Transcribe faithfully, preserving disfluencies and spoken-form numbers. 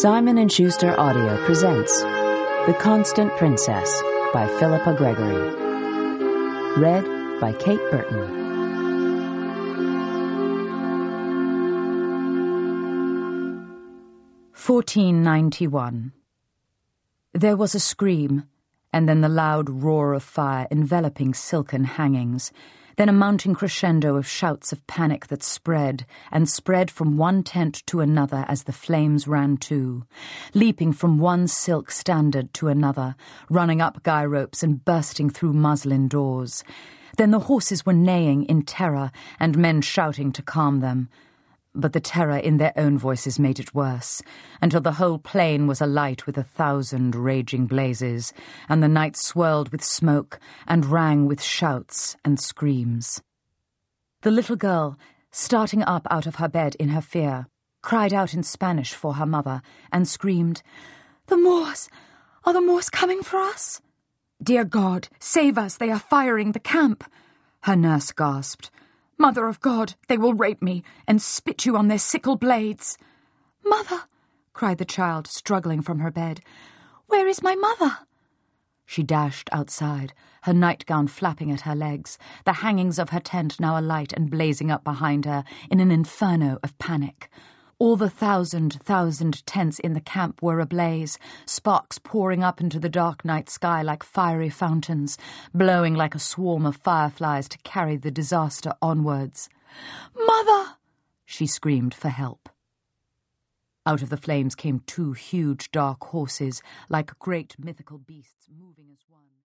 Simon and Schuster Audio presents The Constant Princess by Philippa Gregory. Read by Kate Burton. fourteen ninety-one. There was a scream, and then the loud roar of fire enveloping silken hangings, then a mounting crescendo of shouts of panic that spread, and spread from one tent to another as the flames ran too, leaping from one silk standard to another, running up guy ropes and bursting through muslin doors. Then the horses were neighing in terror, and men shouting to calm them. But the terror in their own voices made it worse, until the whole plain was alight with a thousand raging blazes, and the night swirled with smoke and rang with shouts and screams. The little girl, starting up out of her bed in her fear, cried out in Spanish for her mother and screamed, "The Moors! Are the Moors coming for us?" "Dear God, save us! They are firing the camp!" her nurse gasped. "Mother of God, they will rape me and spit you on their sickle blades." "Mother," cried the child, struggling from her bed. "Where is my mother?" She dashed outside, her nightgown flapping at her legs, the hangings of her tent now alight and blazing up behind her in an inferno of panic. All the thousand, thousand tents in the camp were ablaze, sparks pouring up into the dark night sky like fiery fountains, blowing like a swarm of fireflies to carry the disaster onwards. "Mother!" she screamed for help. Out of the flames came two huge dark horses, like great mythical beasts moving as one.